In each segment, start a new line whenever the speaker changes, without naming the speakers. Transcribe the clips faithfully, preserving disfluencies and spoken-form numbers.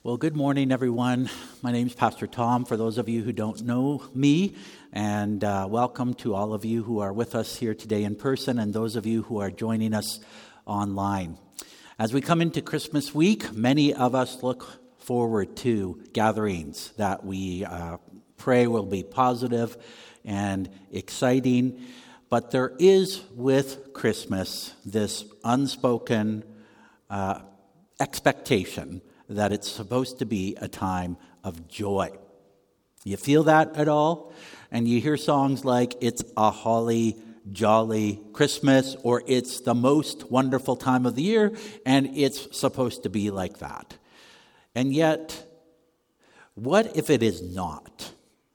Well, good morning, everyone. My name is Pastor Tom, for those of you who don't know me, and uh, welcome to all of you who are with us here today in person and those of you who are joining us online. As we come into Christmas week, many of us look forward to gatherings that we uh, pray will be positive and exciting, but there is with Christmas this unspoken uh, expectation that it's supposed to be a time of joy. You feel that at all? And you hear songs like, "It's a holly jolly Christmas," or "It's the most wonderful time of the year," and it's supposed to be like that. And yet, what if it is not?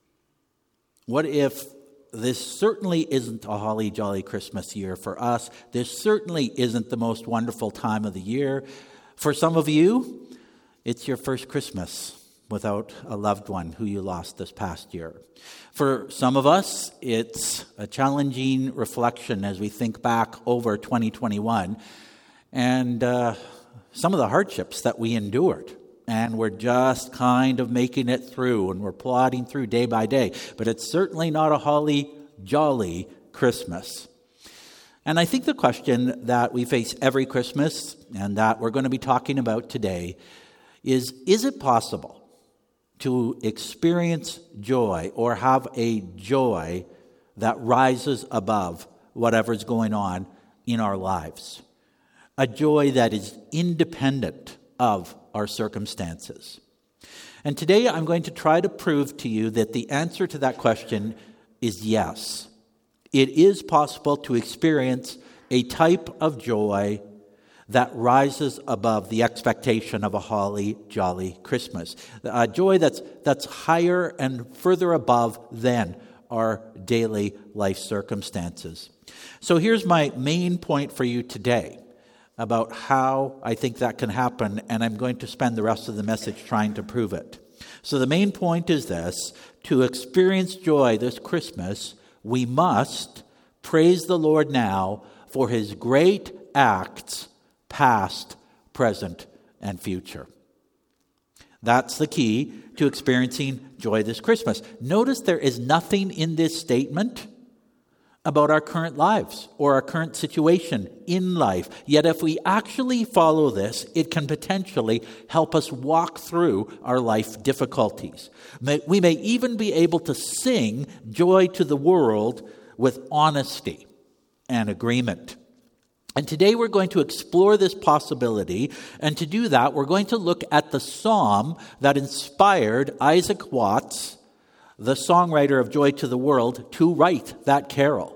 What if this certainly isn't a holly jolly Christmas year for us? This certainly isn't the most wonderful time of the year. For some of you, it's your first Christmas without a loved one who you lost this past year. For some of us, it's a challenging reflection as we think back over twenty twenty-one and uh, some of the hardships that we endured. And we're just kind of making it through, and we're plodding through day by day. But it's certainly not a holly jolly Christmas. And I think the question that we face every Christmas, and that we're going to be talking about today, is, is it possible to experience joy or have a joy that rises above whatever's going on in our lives? A joy that is independent of our circumstances. And today I'm going to try to prove to you that the answer to that question is yes. It is possible to experience a type of joy that rises above the expectation of a holly jolly Christmas. A joy that's that's higher and further above than our daily life circumstances. So here's my main point for you today about how I think that can happen, and I'm going to spend the rest of the message trying to prove it. So the main point is this: to experience joy this Christmas, we must praise the Lord now for His great acts, past, present, and future. That's the key to experiencing joy this Christmas. Notice there is nothing in this statement about our current lives or our current situation in life. Yet if we actually follow this, it can potentially help us walk through our life difficulties. We may even be able to sing joy to the world with honesty and agreement. And today we're going to explore this possibility, and to do that, we're going to look at the psalm that inspired Isaac Watts, the songwriter of Joy to the World, to write that carol.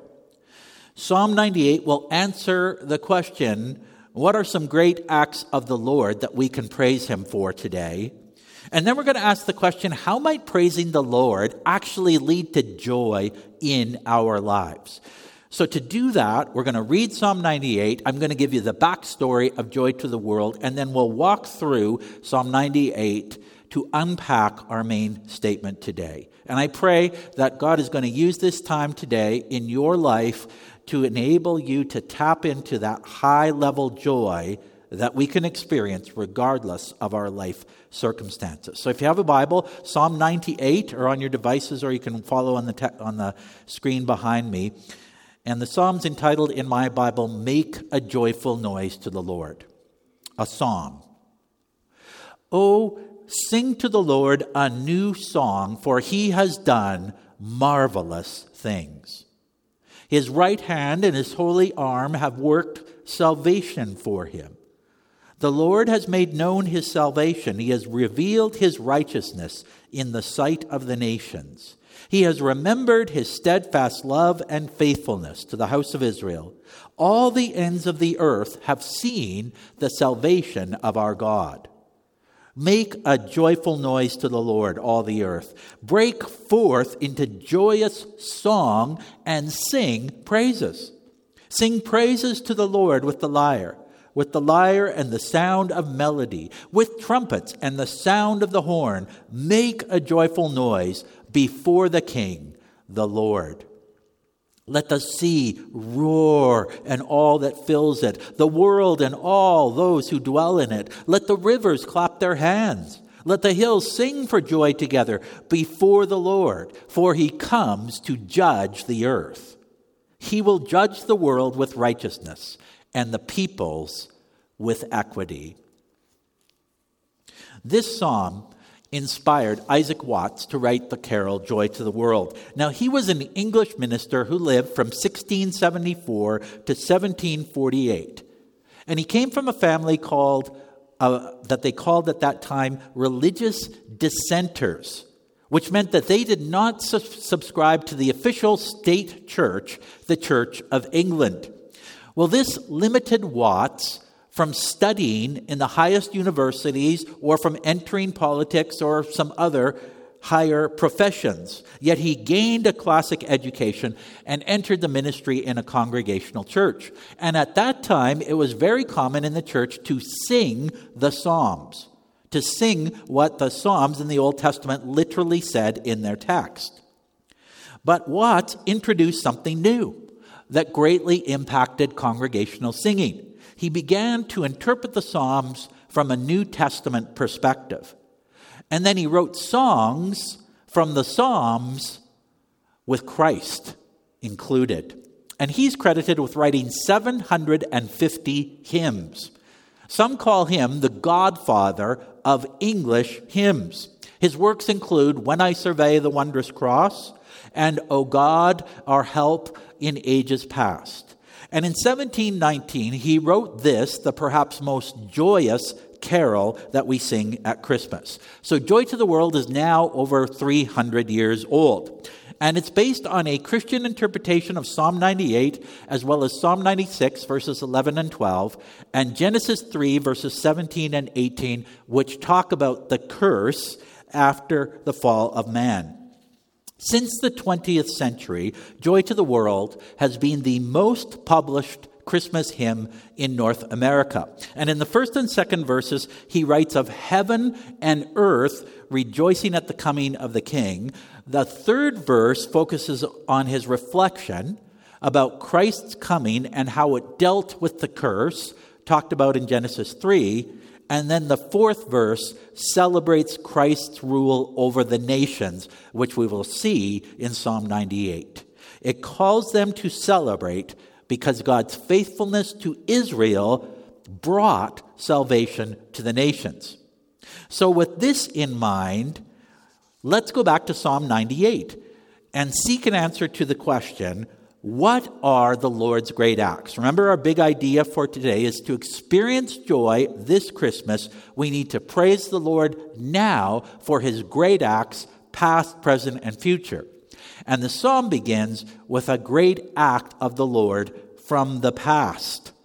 Psalm ninety-eight will answer the question, what are some great acts of the Lord that we can praise Him for today? And then we're going to ask the question, how might praising the Lord actually lead to joy in our lives? So to do that, we're going to read Psalm ninety-eight. I'm going to give you the backstory of Joy to the World, and then we'll walk through Psalm ninety-eight to unpack our main statement today. And I pray that God is going to use this time today in your life to enable you to tap into that high-level joy that we can experience regardless of our life circumstances. So if you have a Bible, Psalm ninety-eight, or on your devices, or you can follow on the te- on the screen behind me. And the psalm's entitled in my Bible, "Make a Joyful Noise to the Lord." A psalm. "Oh, sing to the Lord a new song, for He has done marvelous things. His right hand and His holy arm have worked salvation for Him. The Lord has made known His salvation. He has revealed His righteousness in the sight of the nations. He has remembered His steadfast love and faithfulness to the house of Israel. All the ends of the earth have seen the salvation of our God. Make a joyful noise to the Lord, all the earth. Break forth into joyous song and sing praises. Sing praises to the Lord with the lyre, with the lyre and the sound of melody, with trumpets and the sound of the horn. Make a joyful noise before the King, the Lord. Let the sea roar and all that fills it, the world and all those who dwell in it. Let the rivers clap their hands. Let the hills sing for joy together before the Lord, for he comes to judge the earth. He will judge the world with righteousness and the peoples with equity. This psalm inspired Isaac Watts to write the carol Joy to the World. Now, he was an English minister who lived from sixteen seventy-four to seventeen forty-eight. And he came from a family called Uh, that they called at that time religious dissenters, which meant that they did not su- subscribe to the official state church, the Church of England. Well, this limited Watts from studying in the highest universities or from entering politics or some other higher professions. Yet he gained a classic education and entered the ministry in a congregational church. And at that time, it was very common in the church to sing the Psalms, to sing what the Psalms in the Old Testament literally said in their text. But Watts introduced something new that greatly impacted congregational singing. He began to interpret the Psalms from a New Testament perspective. And then he wrote songs from the Psalms with Christ included. And he's credited with writing seven hundred fifty hymns. Some call him the godfather of English hymns. His works include When I Survey the Wondrous Cross and O God, Our Help in Ages Past. And in seventeen nineteen, he wrote this, the perhaps most joyous carol that we sing at Christmas. So Joy to the World is now over three hundred years old. And it's based on a Christian interpretation of Psalm ninety-eight, as well as Psalm ninety-six, verses eleven and twelve, and Genesis three, verses seventeen and eighteen, which talk about the curse after the fall of man. Since the twentieth century, Joy to the World has been the most published Christmas hymn in North America. And in the first and second verses, he writes of heaven and earth rejoicing at the coming of the King. The third verse focuses on his reflection about Christ's coming and how it dealt with the curse, talked about in Genesis three. And then the fourth verse celebrates Christ's rule over the nations, which we will see in Psalm ninety-eight. It calls them to celebrate because God's faithfulness to Israel brought salvation to the nations. So with this in mind, let's go back to Psalm ninety-eight and seek an answer to the question, what are the Lord's great acts? Remember, our big idea for today is to experience joy this Christmas. We need to praise the Lord now for his great acts, past, present, and future. And the psalm begins with a great act of the Lord from the past.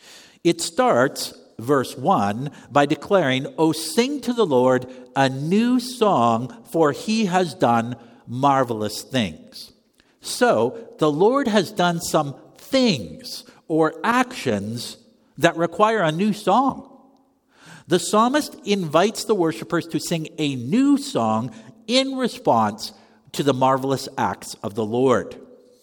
It starts, verse one, by declaring, "O sing to the Lord a new song, for he has done marvelous things." So, the Lord has done some things or actions that require a new song. The psalmist invites the worshipers to sing a new song in response to the marvelous acts of the Lord.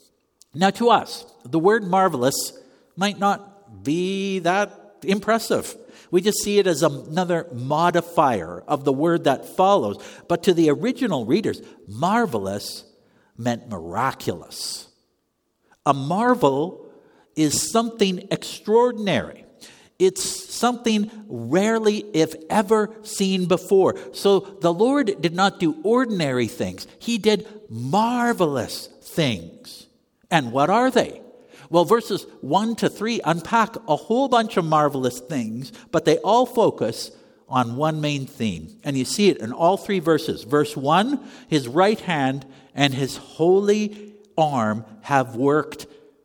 Now, to us, the word marvelous might not be that impressive. We just see it as another modifier of the word that follows. But to the original readers, marvelous meant miraculous. A marvel is something extraordinary. It's something rarely, if ever, seen before. So the Lord did not do ordinary things. He did marvelous things. And what are they? Well, verses one to three unpack a whole bunch of marvelous things, but they all focus on one main theme. And you see it in all three verses. Verse one, his right hand and his holy arm have worked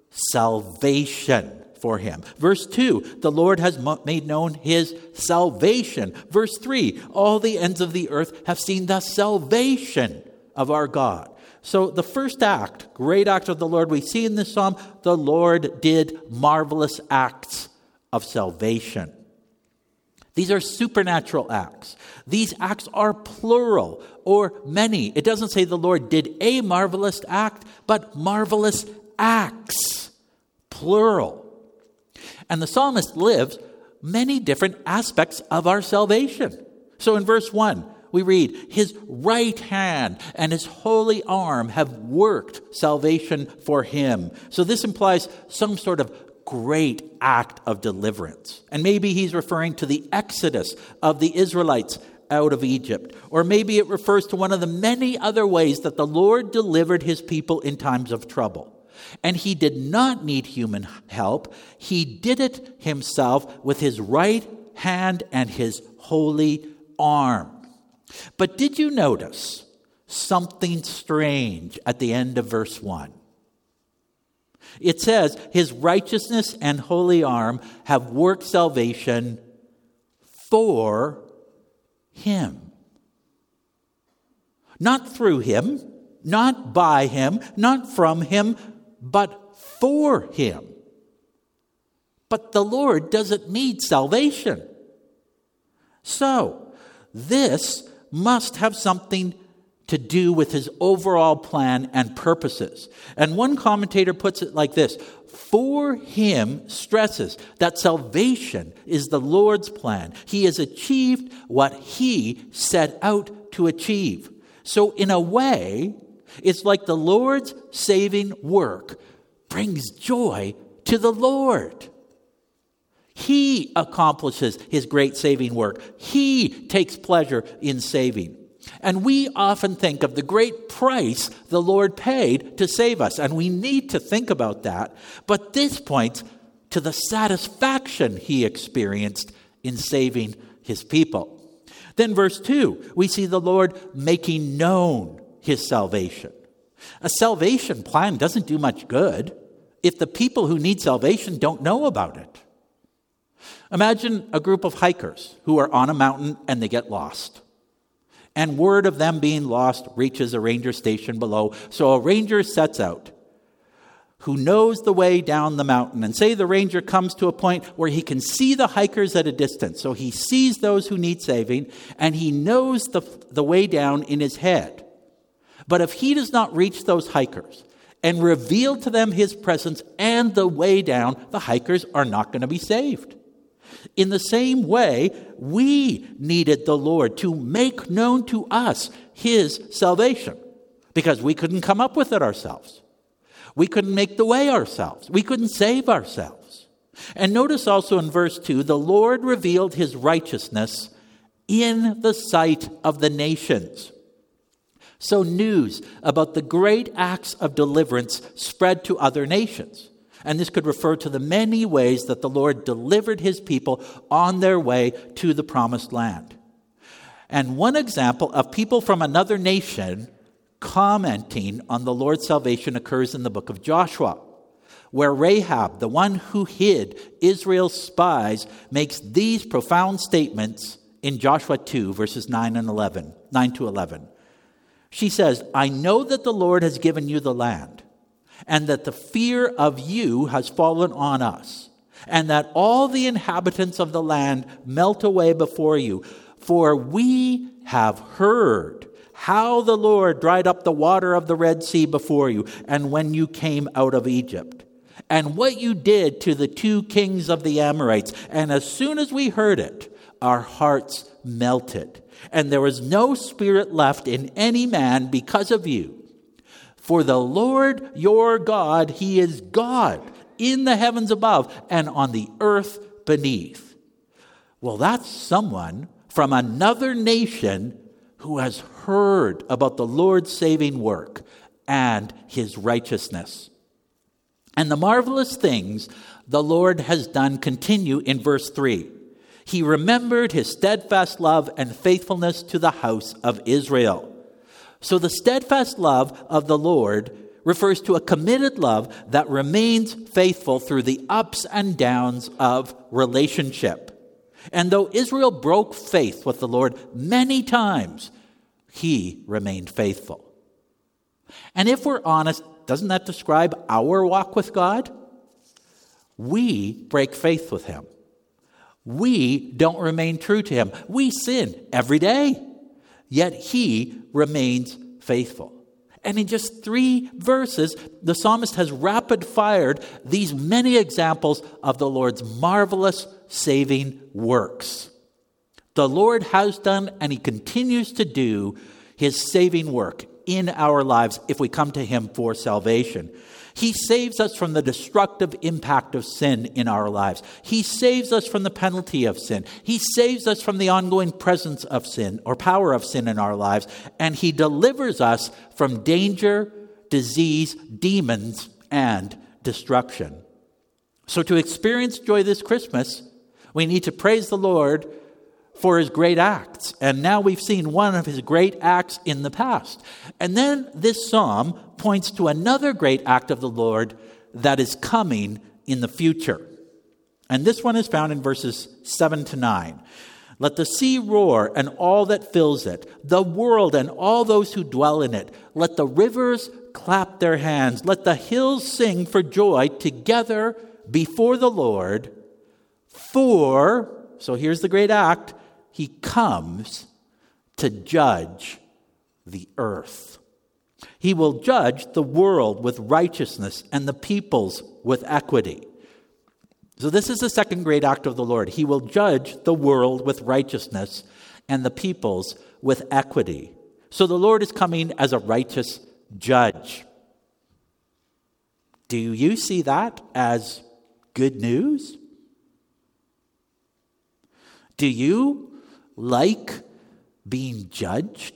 salvation for him. Verse two, the Lord has made known his salvation. Verse three, all the ends of the earth have seen the salvation of our God. So the first act, great act of the Lord we see in this psalm, the Lord did marvelous acts of salvation. These are supernatural acts. These acts are plural or many. It doesn't say the Lord did a marvelous act, but marvelous acts, plural. And the psalmist lives many different aspects of our salvation. So in verse one, we read, his right hand and his holy arm have worked salvation for him. So this implies some sort of great act of deliverance. And maybe he's referring to the exodus of the Israelites out of Egypt. Or maybe it refers to one of the many other ways that the Lord delivered his people in times of trouble. And he did not need human help. He did it himself with his right hand and his holy arm. But did you notice something strange at the end of verse one? It says, his righteousness and holy arm have worked salvation for him. Not through him, not by him, not from him, but for him. But the Lord doesn't need salvation. So, this must have something to do with his overall plan and purposes. And one commentator puts it like this: for him stresses that salvation is the Lord's plan. He has achieved what he set out to achieve. So in a way, it's like the Lord's saving work brings joy to the Lord. He accomplishes his great saving work. He takes pleasure in saving. And we often think of the great price the Lord paid to save us, and we need to think about that. But this points to the satisfaction he experienced in saving his people. Then verse two, we see the Lord making known his salvation. A salvation plan doesn't do much good if the people who need salvation don't know about it. Imagine a group of hikers who are on a mountain and they get lost. And word of them being lost reaches a ranger station below. So a ranger sets out who knows the way down the mountain. And say the ranger comes to a point where he can see the hikers at a distance. So he sees those who need saving, and he knows the, the way down in his head. But if he does not reach those hikers and reveal to them his presence and the way down, the hikers are not going to be saved. In the same way, we needed the Lord to make known to us his salvation, because we couldn't come up with it ourselves. We couldn't make the way ourselves. We couldn't save ourselves. And notice also in verse two, the Lord revealed his righteousness in the sight of the nations. So news about the great acts of deliverance spread to other nations. And this could refer to the many ways that the Lord delivered his people on their way to the promised land. And one example of people from another nation commenting on the Lord's salvation occurs in the book of Joshua, where Rahab, the one who hid Israel's spies, makes these profound statements in Joshua two, verses nine and eleven, nine to eleven. She says, "I know that the Lord has given you the land, and that the fear of you has fallen on us, and that all the inhabitants of the land melt away before you. For we have heard how the Lord dried up the water of the Red Sea before you, and when you came out of Egypt, and what you did to the two kings of the Amorites. And as soon as we heard it, our hearts melted, and there was no spirit left in any man because of you. For the Lord your God, he is God in the heavens above and on the earth beneath." Well, that's someone from another nation who has heard about the Lord's saving work and his righteousness. And the marvelous things the Lord has done continue in verse three. He remembered his steadfast love and faithfulness to the house of Israel. So the steadfast love of the Lord refers to a committed love that remains faithful through the ups and downs of relationship. And though Israel broke faith with the Lord many times, he remained faithful. And if we're honest, doesn't that describe our walk with God? We break faith with him. We don't remain true to him. We sin every day. Yet he remains faithful. And in just three verses, the psalmist has rapid-fired these many examples of the Lord's marvelous saving works. The Lord has done and he continues to do his saving work in our lives if we come to him for salvation. He saves us from the destructive impact of sin in our lives. He saves us from the penalty of sin. He saves us from the ongoing presence of sin or power of sin in our lives. And he delivers us from danger, disease, demons, and destruction. So to experience joy this Christmas, we need to praise the Lord for his great acts. And now we've seen one of his great acts in the past. And then this psalm points to another great act of the Lord that is coming in the future. And this one is found in verses seven to nine. Let the sea roar and all that fills it, the world and all those who dwell in it. Let the rivers clap their hands. Let the hills sing for joy together before the Lord. For, so here's the great act, he comes to judge the earth. He will judge the world with righteousness and the peoples with equity. So this is the second great act of the Lord. He will judge the world with righteousness and the peoples with equity. So the Lord is coming as a righteous judge. Do you see that as good news? Do you like being judged?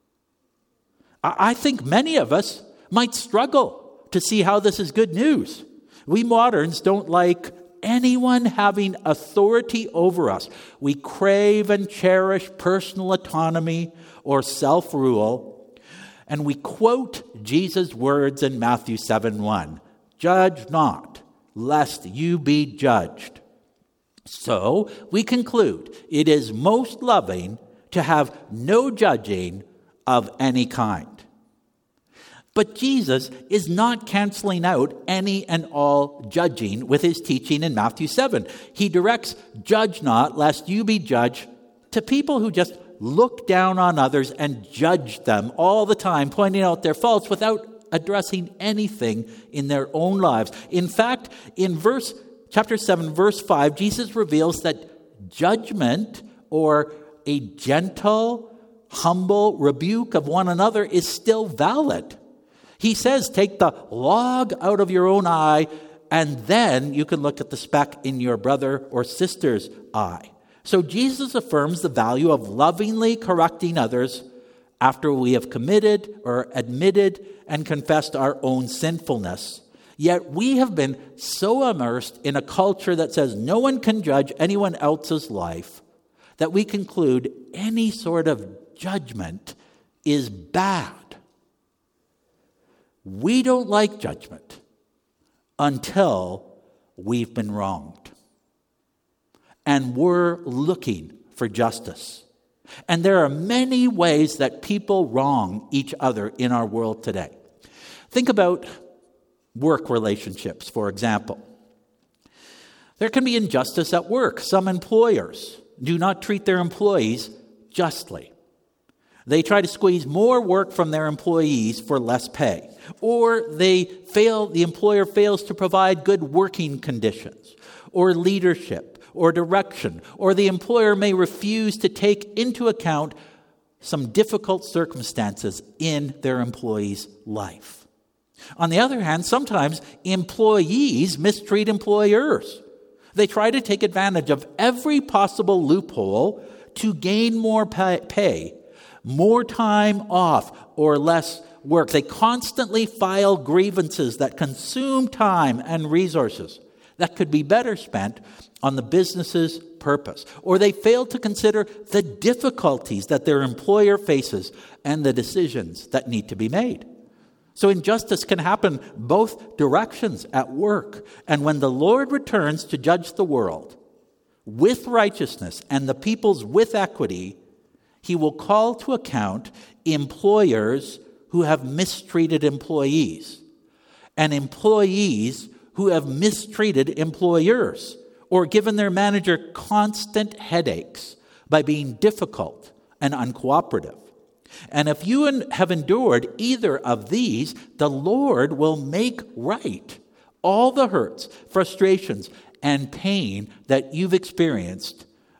I think many of us might struggle to see how this is good news. We moderns don't like anyone having authority over us. We crave and cherish personal autonomy or self-rule. And we quote Jesus' words in Matthew seven one. Judge not, lest you be judged. So we conclude it is most loving to have no judging of any kind. But Jesus is not canceling out any and all judging with his teaching in Matthew seven. He directs, judge not, lest you be judged, to people who just look down on others and judge them all the time, pointing out their faults without addressing anything in their own lives. In fact, in verse chapter seven, verse five, Jesus reveals that judgment or a gentle, humble rebuke of one another is still valid. He says, take the log out of your own eye, and then you can look at the speck in your brother or sister's eye. So Jesus affirms the value of lovingly correcting others after we have committed or admitted and confessed our own sinfulness. Yet we have been so immersed in a culture that says no one can judge anyone else's life that we conclude any sort of judgment is bad. We don't like judgment until we've been wronged. And we're looking for justice. And there are many ways that people wrong each other in our world today. Think about work relationships, for example. There can be injustice at work. Some employers do not treat their employees justly. They try to squeeze more work from their employees for less pay. Or they fail, the employer fails to provide good working conditions, or leadership, or direction, or the employer may refuse to take into account some difficult circumstances in their employee's life. On the other hand, sometimes employees mistreat employers. They try to take advantage of every possible loophole to gain more pay, more time off, or less work. They constantly file grievances that consume time and resources that could be better spent on the business's purpose. Or they fail to consider the difficulties that their employer faces and the decisions that need to be made. So injustice can happen both directions at work. And when the Lord returns to judge the world with righteousness and the peoples with equity, he will call to account employers who have mistreated employees and employees who have mistreated employers or given their manager constant headaches by being difficult and uncooperative. And if you have endured either of these, the Lord will make right all the hurts, frustrations, and pain that you've experienced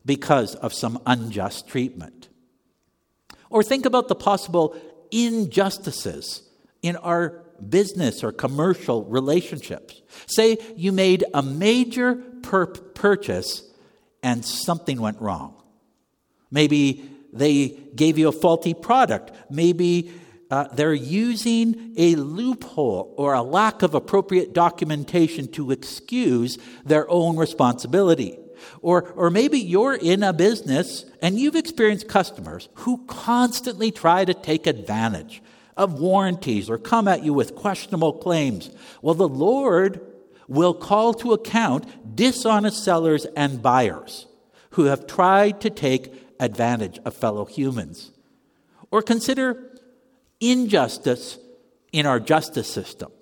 because of some unjust treatment. Or think about the possible injustices in our business or commercial relationships. Say you made a major pur- purchase and something went wrong. Maybe they gave you a faulty product. Maybe uh, they're using a loophole or a lack of appropriate documentation to excuse their own responsibility. Or, or maybe you're in a business and you've experienced customers who constantly try to take advantage of warranties or come at you with questionable claims. Well, the Lord will call to account dishonest sellers and buyers who have tried to take advantage of fellow humans. Or consider injustice in our justice system.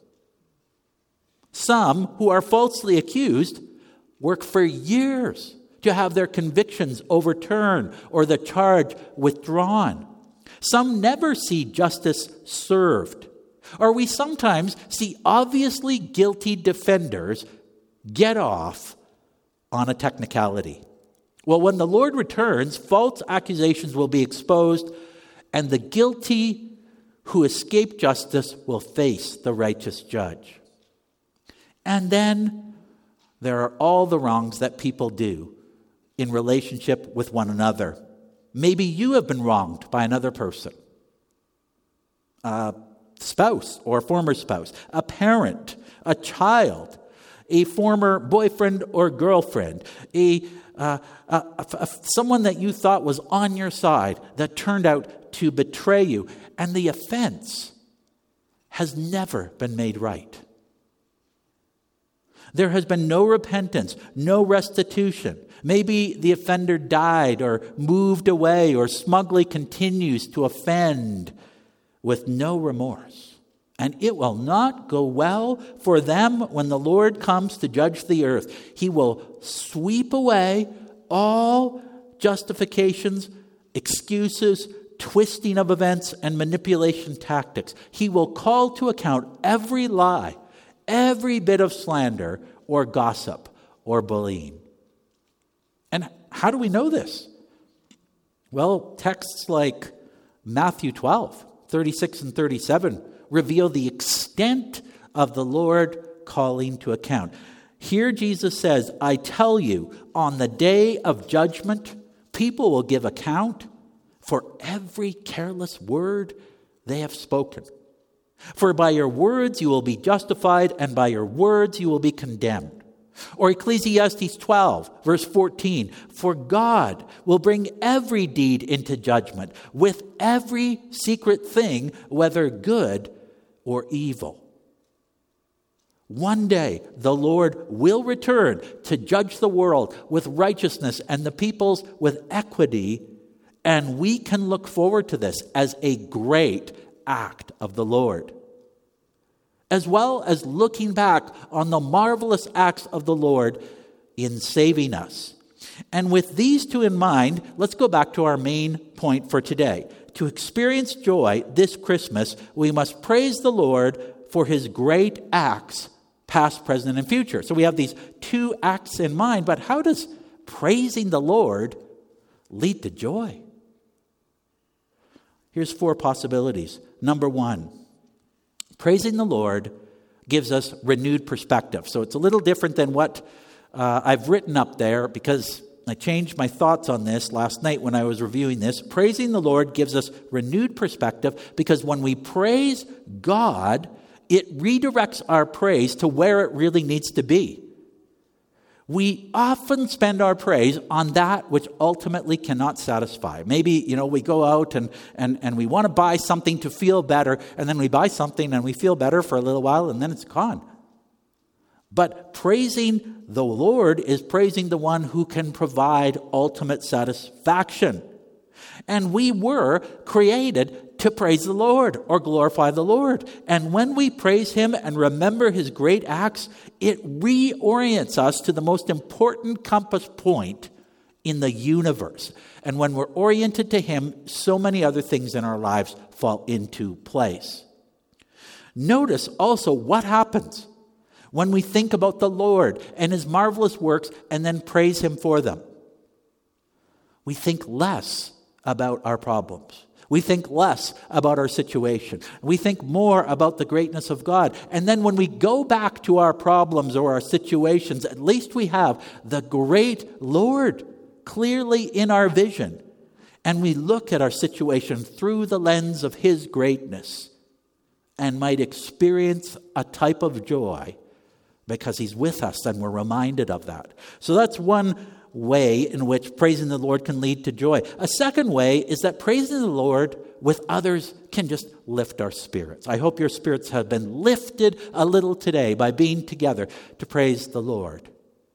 Some who are falsely accused work for years to have their convictions overturned or the charge withdrawn. Some never see justice served. Or we sometimes see obviously guilty defenders get off on a technicality. Well, when the Lord returns, false accusations will be exposed, and the guilty who escape justice will face the righteous judge. And then there are all the wrongs that people do in relationship with one another. Maybe you have been wronged by another person, a spouse or former spouse, a parent, a child, a former boyfriend or girlfriend, a, uh, a, a, a someone that you thought was on your side that turned out to betray you, and the offense has never been made right. There has been no repentance, no restitution. Maybe the offender died or moved away or smugly continues to offend with no remorse. And it will not go well for them when the Lord comes to judge the earth. He will sweep away all justifications, excuses, twisting of events, and manipulation tactics. He will call to account every lie, every bit of slander or gossip or bullying. And how do we know this? Well, texts like Matthew twelve, thirty-six and thirty-seven reveal the extent of the Lord calling to account. Here Jesus says, I tell you, on the day of judgment, people will give account for every careless word they have spoken. For by your words you will be justified, and by your words you will be condemned. Or Ecclesiastes twelve, verse fourteen, for God will bring every deed into judgment with every secret thing, whether good or evil. One day the Lord will return to judge the world with righteousness and the peoples with equity, and we can look forward to this as a great act of the Lord, as well as looking back on the marvelous acts of the Lord in saving us. And with these two in mind, let's go back to our main point for today. To experience joy this Christmas, we must praise the Lord for his great acts, past, present, and future. So we have these two acts in mind, but how does praising the Lord lead to joy? Here's four possibilities. Number one, praising the Lord gives us renewed perspective. So it's a little different than what uh, I've written up there, because I changed my thoughts on this last night when I was reviewing this. Praising the Lord gives us renewed perspective because when we praise God, it redirects our praise to where it really needs to be. We often spend our praise on that which ultimately cannot satisfy. Maybe, you know, we go out and, and, and we want to buy something to feel better, and then we buy something and we feel better for a little while, and then it's gone. But praising the Lord is praising the one who can provide ultimate satisfaction. And we were created to praise the Lord or glorify the Lord. And when we praise him and remember his great acts, it reorients us to the most important compass point in the universe. And when we're oriented to him, so many other things in our lives fall into place. Notice also what happens when we think about the Lord and his marvelous works and then praise him for them. we think less about our problems. We think less about our situation. We think more about the greatness of God. And then when we go back to our problems or our situations, at least we have the great Lord clearly in our vision. And we look at our situation through the lens of His greatness and might experience a type of joy because He's with us and we're reminded of that. So that's one way in which praising the Lord can lead to joy. A second way is that praising the Lord with others can just lift our spirits. I hope your spirits have been lifted a little today by being together to praise the Lord.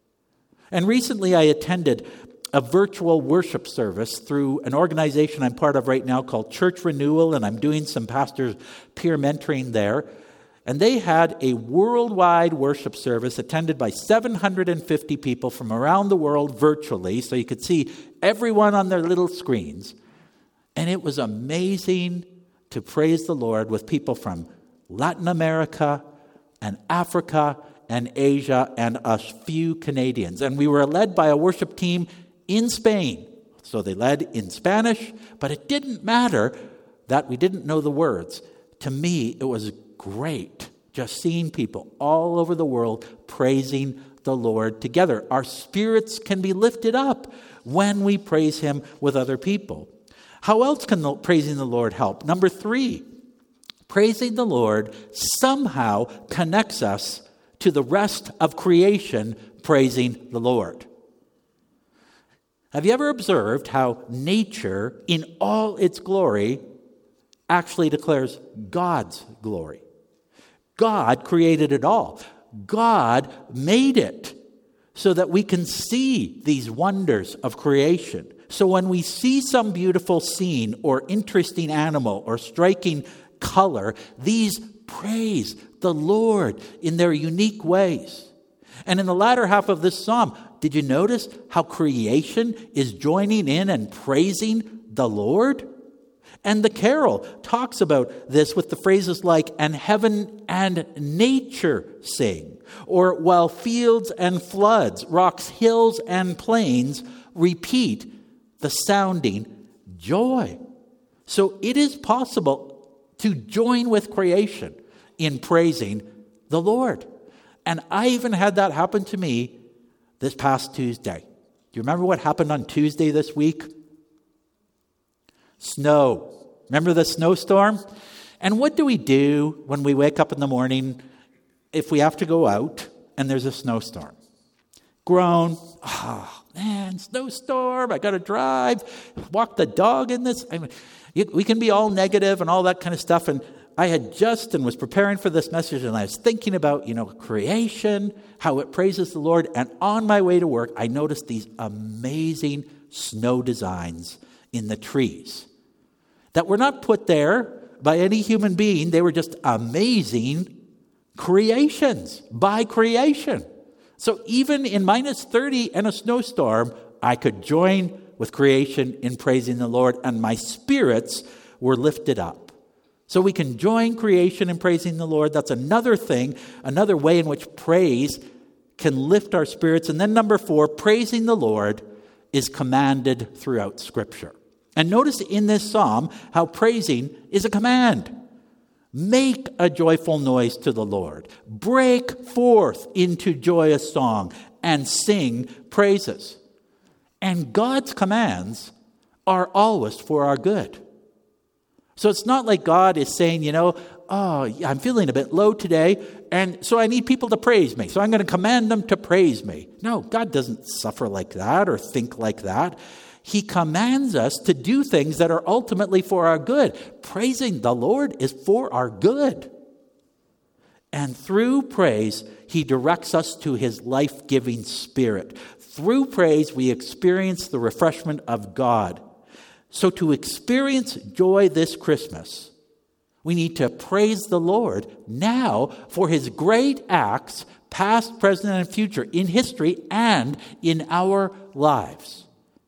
And recently I attended a virtual worship service through an organization I'm part of right now called Church Renewal, and I'm doing some pastors' peer mentoring there. And they had a worldwide worship service attended by seven hundred fifty people from around the world virtually, so you could see everyone on their little screens. And it was amazing to praise the Lord with people from Latin America and Africa and Asia and a few Canadians. And we were led by a worship team in Spain. So they led in Spanish, but it didn't matter that we didn't know the words. To me, it was great just seeing people all over the world praising the Lord together. Our spirits can be lifted up when we praise Him with other people. How else can the, praising the Lord help? Number three, praising the Lord somehow connects us to the rest of creation praising the Lord. Have you ever observed how nature in all its glory actually declares God's glory? God created it all. God made it so that we can see these wonders of creation. So when we see some beautiful scene or interesting animal or striking color, these praise the Lord in their unique ways. And in the latter half of this psalm, did you notice how creation is joining in and praising the Lord? And the carol talks about this with the phrases like, and heaven and nature sing, or while fields and floods, rocks, hills, and plains repeat the sounding joy. So it is possible to join with creation in praising the Lord. And I even had that happen to me this past Tuesday. Do you remember what happened on Tuesday this week? Snow. Remember the snowstorm? And what do we do when we wake up in the morning if we have to go out and there's a snowstorm? Groan. Oh, man, snowstorm. I got to drive. Walk the dog in this. I mean, we can be all negative and all that kind of stuff. And I had just and was preparing for this message, and I was thinking about, you know, creation, how it praises the Lord. And on my way to work, I noticed these amazing snow designs in the trees that were not put there by any human being. They were just amazing creations by creation. So even in minus thirty and a snowstorm, I could join with creation in praising the Lord, and my spirits were lifted up. So we can join creation in praising the Lord. That's another thing, another way in which praise can lift our spirits. And then number four, praising the Lord is commanded throughout Scripture. And notice in this psalm how praising is a command. Make a joyful noise to the Lord. Break forth into joyous song and sing praises. And God's commands are always for our good. So it's not like God is saying, you know, oh, I'm feeling a bit low today, and so I need people to praise me. So I'm going to command them to praise me. No, God doesn't suffer like that or think like that. He commands us to do things that are ultimately for our good. Praising the Lord is for our good. And through praise, He directs us to His life-giving Spirit. Through praise, we experience the refreshment of God. So to experience joy this Christmas, we need to praise the Lord now for His great acts, past, present, and future, in history and in our lives.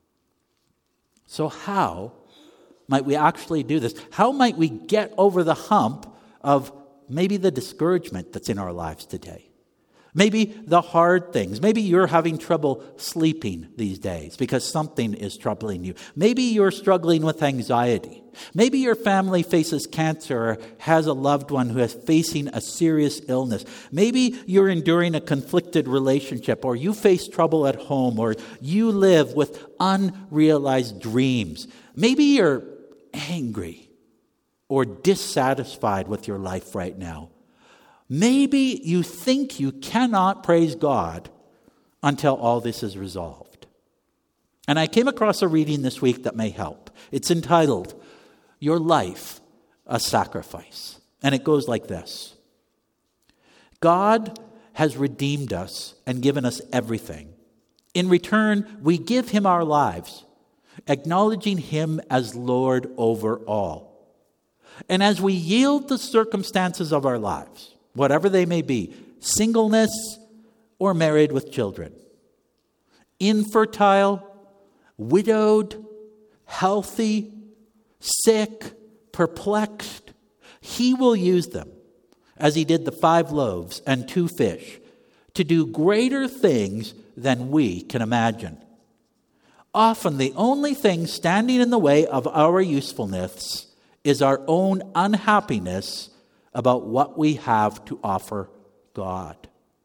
So how might we actually do this? How might we get over the hump of maybe the discouragement that's in our lives today? Maybe the hard things. Maybe you're having trouble sleeping these days because something is troubling you. Maybe you're struggling with anxiety. Maybe your family faces cancer or has a loved one who is facing a serious illness. Maybe you're enduring a conflicted relationship, or you face trouble at home, or you live with unrealized dreams. Maybe you're angry or dissatisfied with your life right now. Maybe you think you cannot praise God until all this is resolved. And I came across a reading this week that may help. It's entitled, Your Life, a Sacrifice. And it goes like this. God has redeemed us and given us everything. In return, we give him our lives, acknowledging him as Lord over all. And as we yield the circumstances of our lives, whatever they may be, singleness or married with children, infertile, widowed, healthy, sick, perplexed, he will use them, as he did the five loaves and two fish, to do greater things than we can imagine. Often the only thing standing in the way of our usefulness is our own unhappiness about what we have to offer God.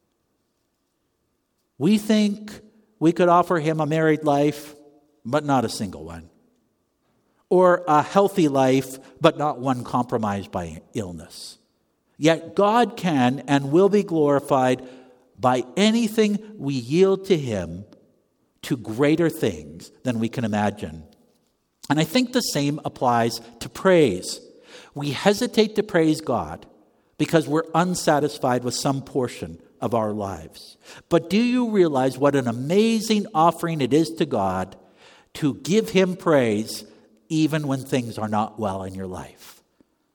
We think we could offer him a married life, but not a single one. Or a healthy life, but not one compromised by illness. Yet God can and will be glorified by anything we yield to him to greater things than we can imagine. And I think the same applies to praise. We hesitate to praise God because we're unsatisfied with some portion of our lives. But do you realize what an amazing offering it is to God to give him praise even when things are not well in your life?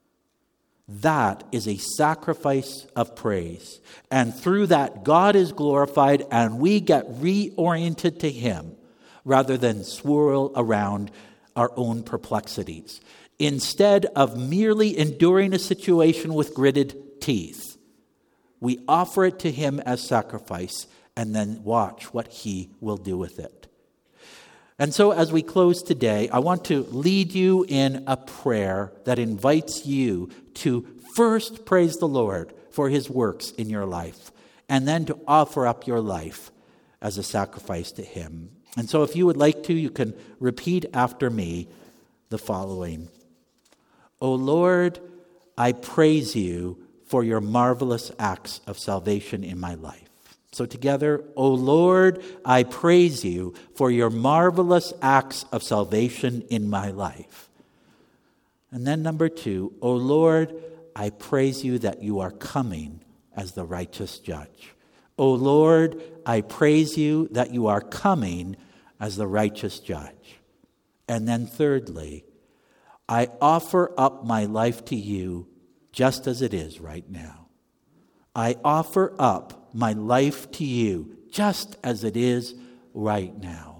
That is a sacrifice of praise. And through that, God is glorified and we get reoriented to him rather than swirl around our own perplexities. Instead of merely enduring a situation with gritted teeth, we offer it to him as sacrifice and then watch what he will do with it. And so as we close today, I want to lead you in a prayer that invites you to first praise the Lord for his works in your life, and then to offer up your life as a sacrifice to him. And so if you would like to, you can repeat after me the following. O Lord, I praise you for your marvelous acts of salvation in my life. So together, O Lord, I praise you for your marvelous acts of salvation in my life. And then number two, O Lord, I praise you that you are coming as the righteous judge. O Lord, I praise you that you are coming as the righteous judge. And then thirdly, I offer up my life to you just as it is right now. I offer up my life to you just as it is right now.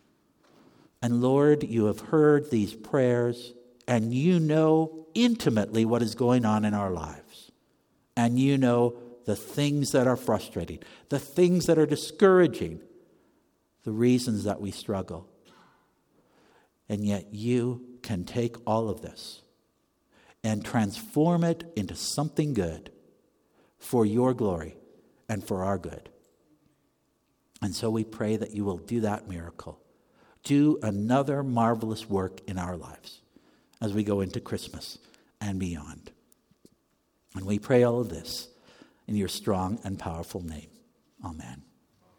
And Lord, you have heard these prayers and you know intimately what is going on in our lives. And you know the things that are frustrating, the things that are discouraging, the reasons that we struggle. And yet you can take all of this and transform it into something good for your glory and for our good. And so we pray that you will do that miracle. Do another marvelous work in our lives as we go into Christmas and beyond. And we pray all of this in your strong and powerful name. Amen.